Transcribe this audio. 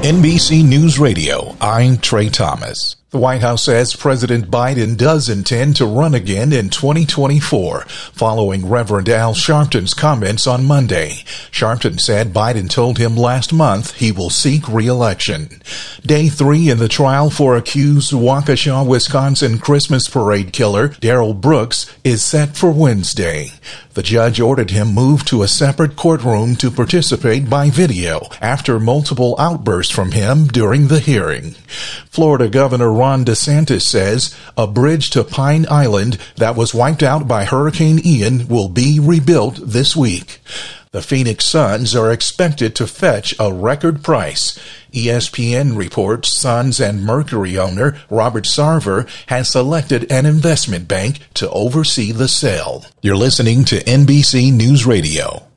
NBC News Radio, I'm Trey Thomas. The White House says President Biden does intend to run again in 2024, following Reverend Al Sharpton's comments on Monday. Sharpton said Biden told him last month he will seek re-election. Day 3 in the trial for accused Waukesha, Wisconsin Christmas parade killer Darrell Brooks is set for Wednesday. The judge ordered him moved to a separate courtroom to participate by video after multiple outbursts from him during the hearing. Florida Governor Ron DeSantis says a bridge to Pine Island that was wiped out by Hurricane Ian will be rebuilt this week. The Phoenix Suns are expected to fetch a record price. ESPN reports Suns and Mercury owner Robert Sarver has selected an investment bank to oversee the sale. You're listening to NBC News Radio.